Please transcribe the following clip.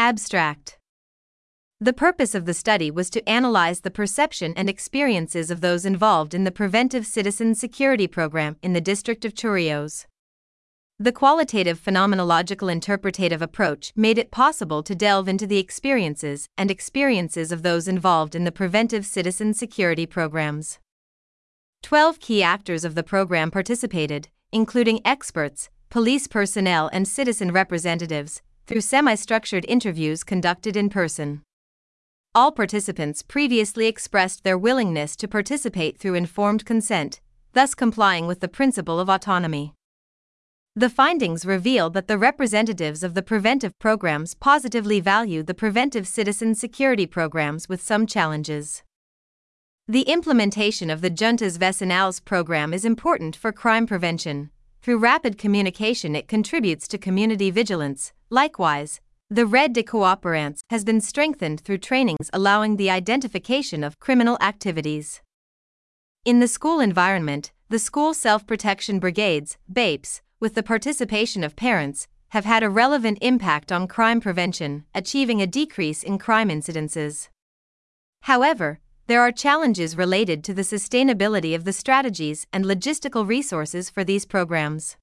Abstract. The purpose of the study was to analyze the perception and experiences of those involved in the Preventive Citizen Security Program in the District of Chorrillos. The qualitative phenomenological interpretative approach made it possible to delve into the experiences of those involved in the Preventive Citizen Security Programs. 12 key actors of the program participated, including experts, police personnel, and citizen representatives, through semi-structured interviews conducted in person. All participants previously expressed their willingness to participate through informed consent, thus complying with the principle of autonomy. The findings revealed that the representatives of the preventive programs positively value the preventive citizen security programs with some challenges. The implementation of the Juntas Vecinales program is important for crime prevention. Through rapid communication, it contributes to community vigilance. Likewise, the Red de Cooperants has been strengthened through trainings allowing the identification of criminal activities. In the school environment, the School Self-Protection Brigades, BAPES, with the participation of parents, have had a relevant impact on crime prevention, achieving a decrease in crime incidences. However, there are challenges related to the sustainability of the strategies and logistical resources for these programs.